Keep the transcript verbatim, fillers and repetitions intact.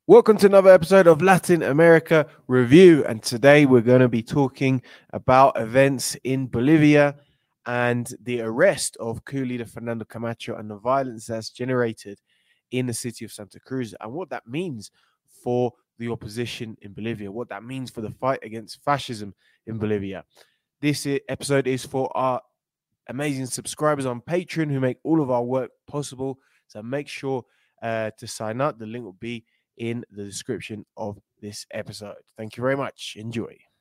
Welcome to another episode of Latin America Review. And today we're going to be talking about events in Bolivia and the arrest of coup leader Fernando Camacho and the violence that's generated in the city of Santa Cruz and what that means for the opposition in Bolivia, what that means for the fight against fascism in Bolivia. This episode is for our amazing subscribers on Patreon who make all of our work possible. So make sure uh, to sign up. The link will be in the description of this episode. Thank you very much. Enjoy.